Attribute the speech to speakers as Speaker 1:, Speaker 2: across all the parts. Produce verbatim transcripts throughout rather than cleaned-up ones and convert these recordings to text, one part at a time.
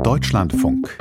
Speaker 1: Deutschlandfunk.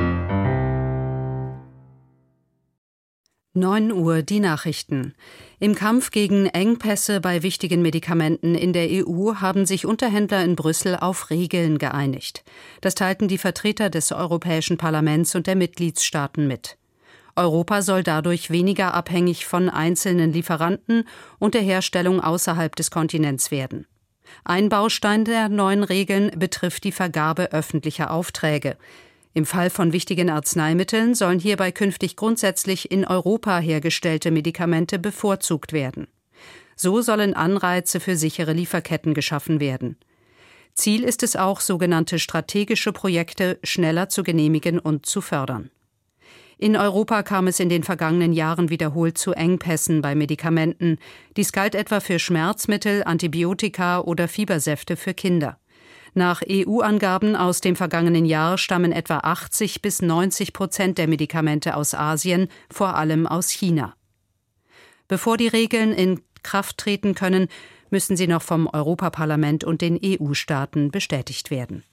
Speaker 2: neun Uhr die Nachrichten. Im Kampf gegen Engpässe bei wichtigen Medikamenten in der E U haben sich Unterhändler in Brüssel auf Regeln geeinigt. Das teilten die Vertreter des Europäischen Parlaments und der Mitgliedstaaten mit. Europa soll dadurch weniger abhängig von einzelnen Lieferanten und der Herstellung außerhalb des Kontinents werden. Ein Baustein der neuen Regeln betrifft die Vergabe öffentlicher Aufträge. Im Fall von wichtigen Arzneimitteln sollen hierbei künftig grundsätzlich in Europa hergestellte Medikamente bevorzugt werden. So sollen Anreize für sichere Lieferketten geschaffen werden. Ziel ist es auch, sogenannte strategische Projekte schneller zu genehmigen und zu fördern. In Europa kam es in den vergangenen Jahren wiederholt zu Engpässen bei Medikamenten. Dies galt etwa für Schmerzmittel, Antibiotika oder Fiebersäfte für Kinder. Nach E U-Angaben aus dem vergangenen Jahr stammen etwa achtzig bis neunzig Prozent der Medikamente aus Asien, vor allem aus China. Bevor die Regeln in Kraft treten können, müssen sie noch vom Europaparlament und den E U-Staaten bestätigt werden.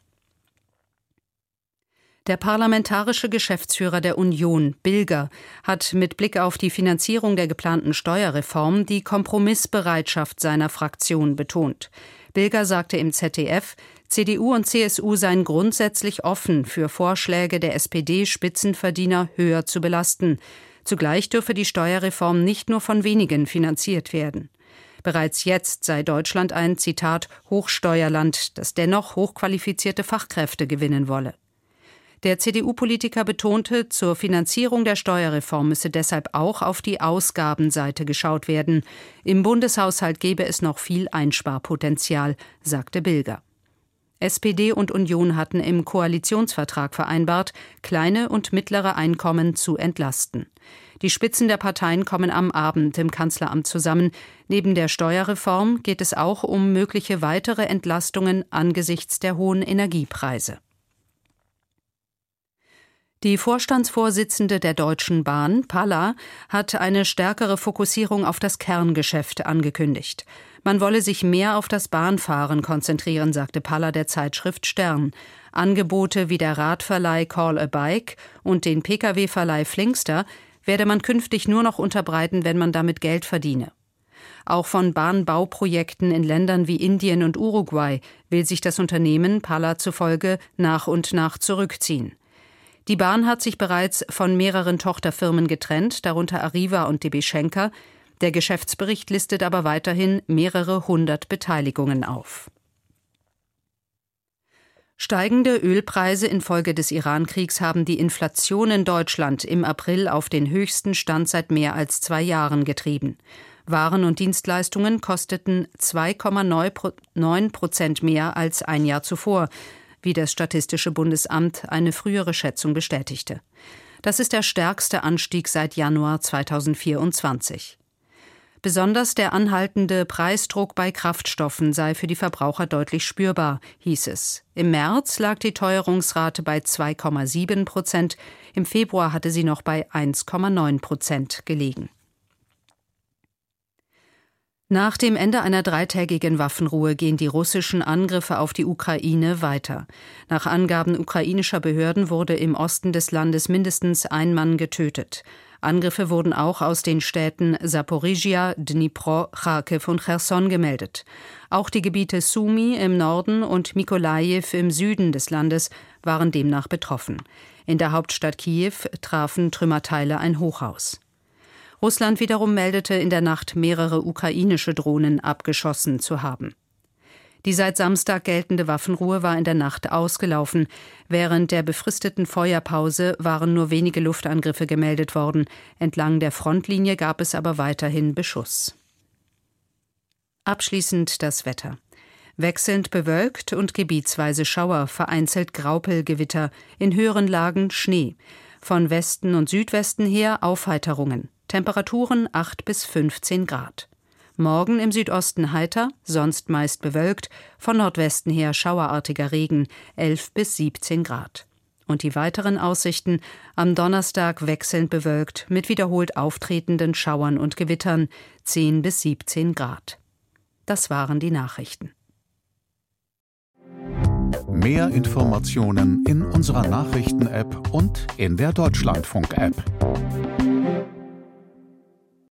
Speaker 2: Der parlamentarische Geschäftsführer der Union, Bilger, hat mit Blick auf die Finanzierung der geplanten Steuerreform die Kompromissbereitschaft seiner Fraktion betont. Bilger sagte im Z D F, C D U und C S U seien grundsätzlich offen für Vorschläge der S P D-Spitzenverdiener höher zu belasten. Zugleich dürfe die Steuerreform nicht nur von wenigen finanziert werden. Bereits jetzt sei Deutschland ein, Zitat, Hochsteuerland, das dennoch hochqualifizierte Fachkräfte gewinnen wolle. Der C D U-Politiker betonte, zur Finanzierung der Steuerreform müsse deshalb auch auf die Ausgabenseite geschaut werden. Im Bundeshaushalt gebe es noch viel Einsparpotenzial, sagte Bilger. S P D und Union hatten im Koalitionsvertrag vereinbart, kleine und mittlere Einkommen zu entlasten. Die Spitzen der Parteien kommen am Abend im Kanzleramt zusammen. Neben der Steuerreform geht es auch um mögliche weitere Entlastungen angesichts der hohen Energiepreise. Die Vorstandsvorsitzende der Deutschen Bahn, Palla, hat eine stärkere Fokussierung auf das Kerngeschäft angekündigt. Man wolle sich mehr auf das Bahnfahren konzentrieren, sagte Palla der Zeitschrift Stern. Angebote wie der Radverleih Call a Bike und den Pkw-Verleih Flinkster werde man künftig nur noch unterbreiten, wenn man damit Geld verdiene. Auch von Bahnbauprojekten in Ländern wie Indien und Uruguay will sich das Unternehmen, Palla zufolge, nach und nach zurückziehen. Die Bahn hat sich bereits von mehreren Tochterfirmen getrennt, darunter Arriva und D B Schenker. Der Geschäftsbericht listet aber weiterhin mehrere hundert Beteiligungen auf. Steigende Ölpreise infolge des Iran-Kriegs haben die Inflation in Deutschland im April auf den höchsten Stand seit mehr als zwei Jahren getrieben. Waren und Dienstleistungen kosteten zwei Komma neun Prozent mehr als ein Jahr zuvor, wie das Statistische Bundesamt eine frühere Schätzung bestätigte. Das ist der stärkste Anstieg seit Januar zweitausendvierundzwanzig. Besonders der anhaltende Preisdruck bei Kraftstoffen sei für die Verbraucher deutlich spürbar, hieß es. Im März lag die Teuerungsrate bei zwei Komma sieben Prozent, im Februar hatte sie noch bei eins Komma neun Prozent gelegen. Nach dem Ende einer dreitägigen Waffenruhe gehen die russischen Angriffe auf die Ukraine weiter. Nach Angaben ukrainischer Behörden wurde im Osten des Landes mindestens ein Mann getötet. Angriffe wurden auch aus den Städten Saporizhia, Dnipro, Charkiw und Cherson gemeldet. Auch die Gebiete Sumy im Norden und Mykolajiw im Süden des Landes waren demnach betroffen. In der Hauptstadt Kiew trafen Trümmerteile ein Hochhaus. Russland wiederum meldete in der Nacht mehrere ukrainische Drohnen abgeschossen zu haben. Die seit Samstag geltende Waffenruhe war in der Nacht ausgelaufen. Während der befristeten Feuerpause waren nur wenige Luftangriffe gemeldet worden. Entlang der Frontlinie gab es aber weiterhin Beschuss. Abschließend das Wetter. Wechselnd bewölkt und gebietsweise Schauer, vereinzelt Graupelgewitter, in höheren Lagen Schnee. Von Westen und Südwesten her Aufheiterungen. Temperaturen acht bis fünfzehn Grad. Morgen im Südosten heiter, sonst meist bewölkt, von Nordwesten her schauerartiger Regen, elf bis siebzehn Grad. Und die weiteren Aussichten: am Donnerstag wechselnd bewölkt, mit wiederholt auftretenden Schauern und Gewittern, zehn bis siebzehn Grad. Das waren die Nachrichten.
Speaker 1: Mehr Informationen in unserer Nachrichten-App und in der Deutschlandfunk-App.